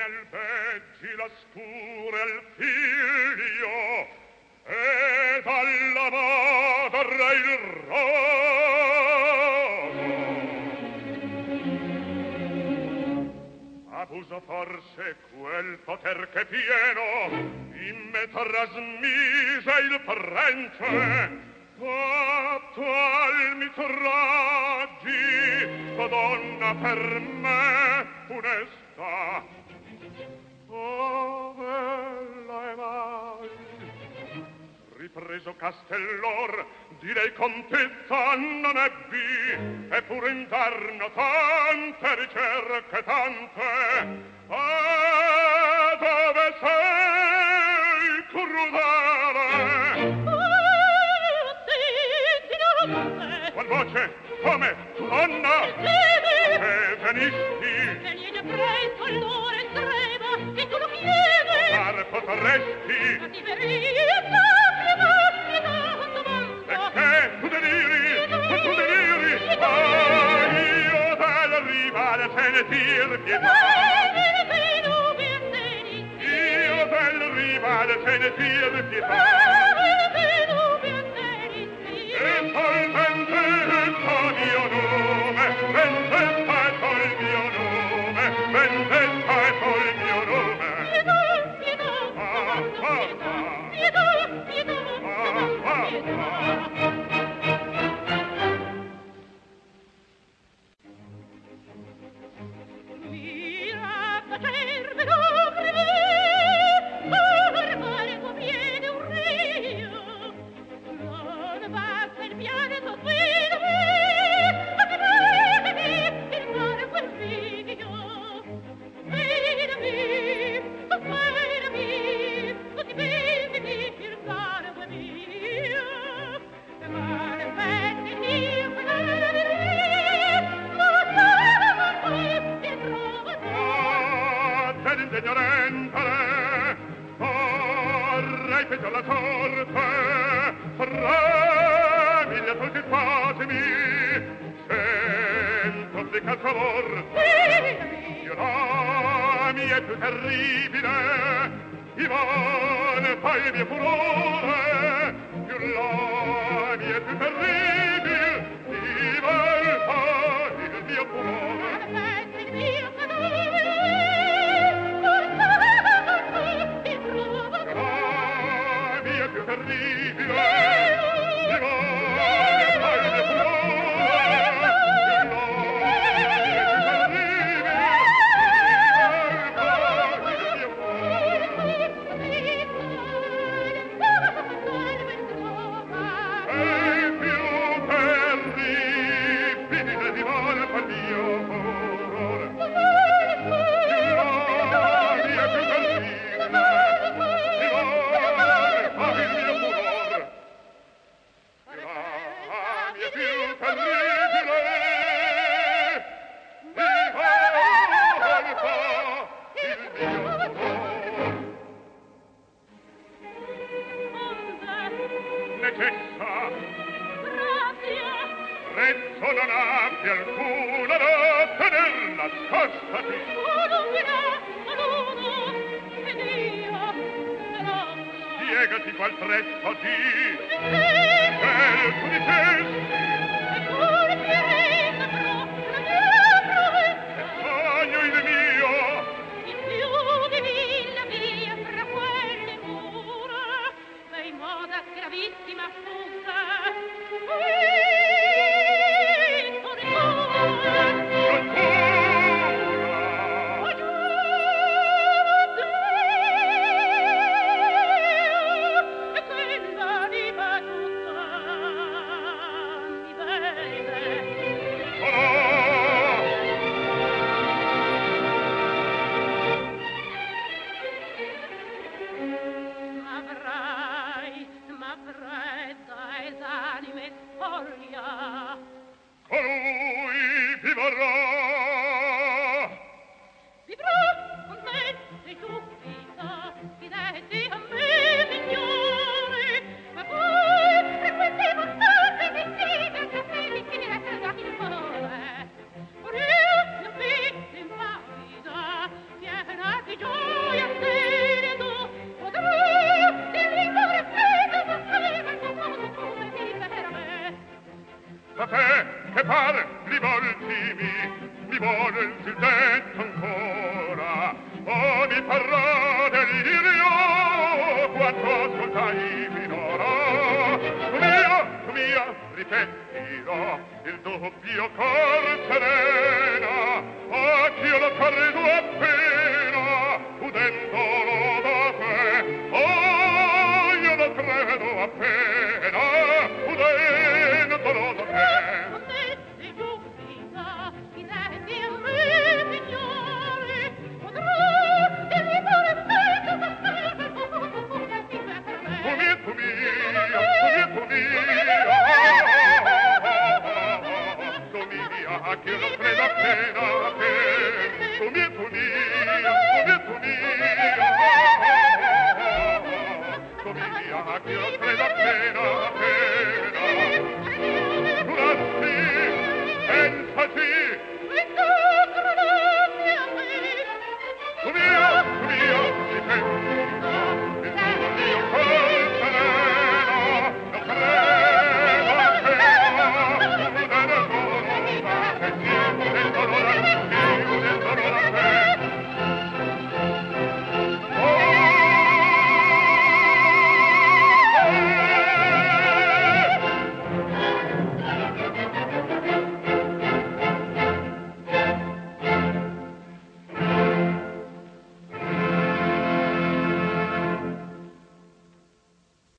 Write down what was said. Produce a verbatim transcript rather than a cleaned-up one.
albeggi la scure al figlio e dalla madre il rogo. Abuso forse quel poter che pieno in me trasmise il prence, fatto al mi traggi, o donna per me funesta. Oh, bella e mai, ripreso Castellor, direi contezza non ebbi, eppure indarno tante ricerche, tante. Ah, dove sei, crudele? Qual voce? Come? Donna? E venisti? Vieni presto allora in trema, che tu lo chiedi. Far potresti? Ma ti verita, pietà, pietà, domanda. E che? Tu deliri? Tu deliri? Ah, io del rivale senetir pietà. Io del rivale senetir pietà. E solmente il mio nome, vendetta è il mio nome, vendetta è il mio nome. Pietà, pietà, Ah, ah, ah. pietà, pietà, Ah, ah, pietà. Mira, facerve l'opera, ormare tuo piede un rio. Non basta il pianto qui da me, ma che vedi il mare quel video. Vedami, oh vedami, tu ti vedi il mare quel mio. Il mare vedi io quella di me, ma sai ti trovo tu. ah, sei indegnorente, vorrei peggio la sorte, fra mille solchi spasimi, sento applica il favor. Io la mia è più terribile, Ivone fai il mio furore, più la mia è più terribile, Ivone fai il mio furore. Aspetta il mio cadavere, ti trovo tu. La mia è più terribile, Ivone fai il mio furore, più la mia è più terribile, prezzo non abbia alcuno da tenerla, scostati. Spiegati qual prezzo di quel tu dicesti. E sogno il mio. Il più di mille via fra quelle mura, sei moda gravissima fugga. Mi silenzio il detto ancora, oh mi parrà dell'idilio quanto ascoltai finora. Tu mia, tu mia, ripetirò il doppio cor sereno